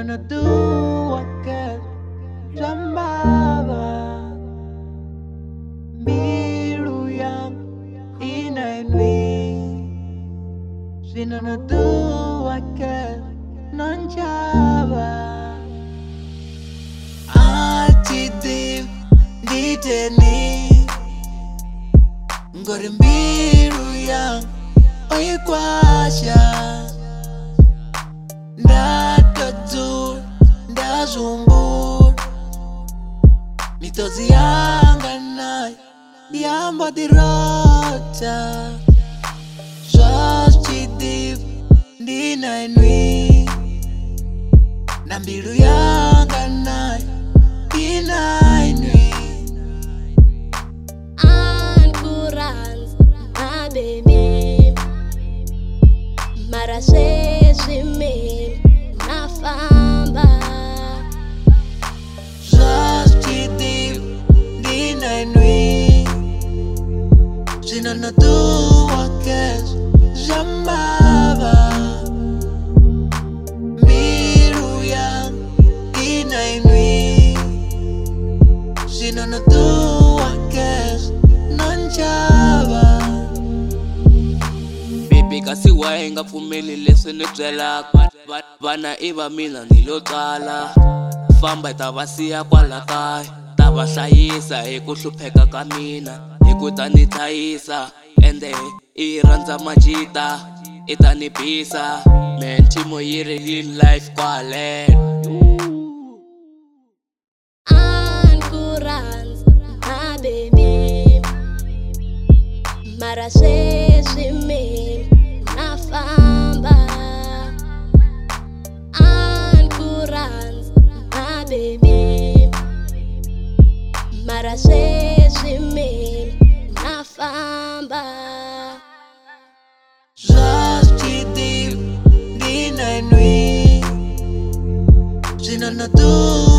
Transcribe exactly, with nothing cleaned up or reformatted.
na tua casa Jambaba Miru yang inainwi Sina na tua casa Nanjaba Atidip Diteni Ngore miru yang Oikwasha Ndakadzur Ndazumbur Mitozi yanga nai Yamba dirota Swastidip Dinainwi Nambiru yanga nai Dinainwi Ankurans My baby Mara sheshime Nafamba Swastidip Dinainwi Sina na tua casa Jambaba Miru yang Dinainwi Sina na tua casa Nanjaba Baby kasi waenga pfumeli leswi ni byelaka Vana i va mina ni lo tsala Famba hi ta va siya kwala kaya Ta va hlayisa hi ku hlupheka ka mina Hi ku ta ni hlayisa Ende i rhandza majita I ta ni bisa Man Timo yi ri in life kwale Ankurans My baby Mara sheshime Nafamba Ankurans My baby Mara sheshime Nafamba Swastidip Dinainwi Sina na tua